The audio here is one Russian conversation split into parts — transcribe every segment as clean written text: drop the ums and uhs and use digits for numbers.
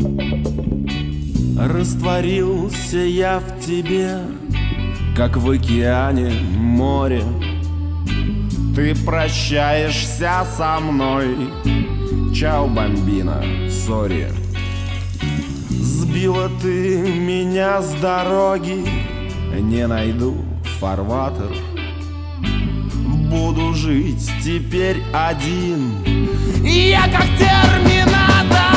Растворился я в тебе, как в океане море. Ты прощаешься со мной. Чао, бомбина, сори. Сбила ты меня с дороги, не найду фарватер. Буду жить теперь один, я как терминатор.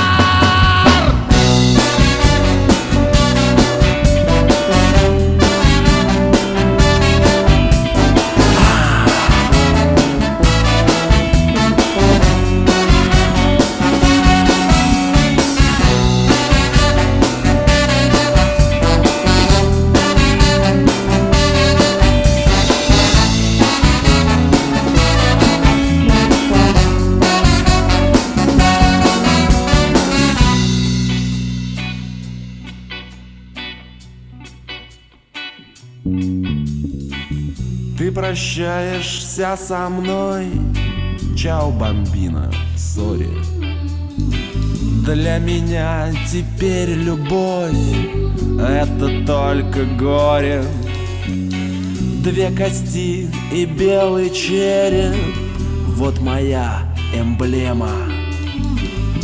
Ты прощаешься со мной. Чао, бомбина, сори. Для меня теперь любовь — это только горе. Две кости и белый череп — вот моя эмблема.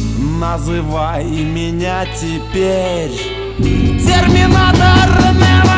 Называй меня теперь терминатор Нева.